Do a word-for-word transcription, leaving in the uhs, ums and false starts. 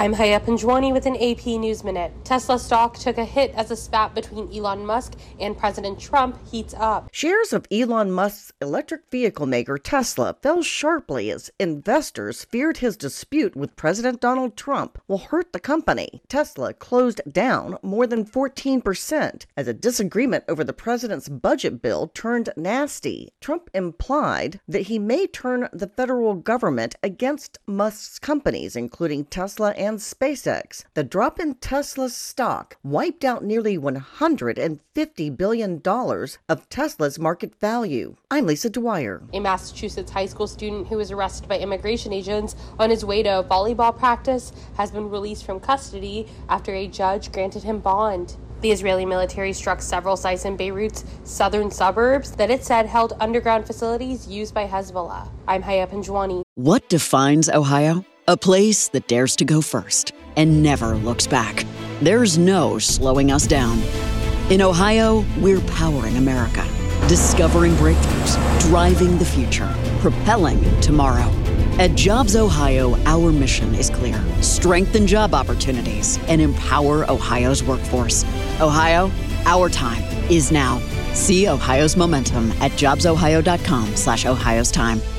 I'm Haya Panjwani with an A P News Minute. Tesla stock took a hit as a spat between Elon Musk and President Trump heats up. Shares of Elon Musk's electric vehicle maker Tesla fell sharply as investors feared his dispute with President Donald Trump will hurt the company. Tesla closed down more than fourteen percent as a disagreement over the president's budget bill turned nasty. Trump implied that he may turn the federal government against Musk's companies, including Tesla and SpaceX. The drop in Tesla's stock wiped out nearly one hundred fifty billion dollars of Tesla's market value. I'm Lisa Dwyer. A Massachusetts high school student who was arrested by immigration agents on his way to volleyball practice has been released from custody after a judge granted him bond. The Israeli military struck several sites in Beirut's southern suburbs that it said held underground facilities used by Hezbollah. I'm Haya Panjwani. What defines Ohio? A place that dares to go first and never looks back. There's no slowing us down. In Ohio, we're powering America, discovering breakthroughs, driving the future, propelling tomorrow. At Jobs Ohio, our mission is clear: strengthen job opportunities and empower Ohio's workforce. Ohio, our time is now. See Ohio's momentum at jobs ohio dot com slash Ohio's time.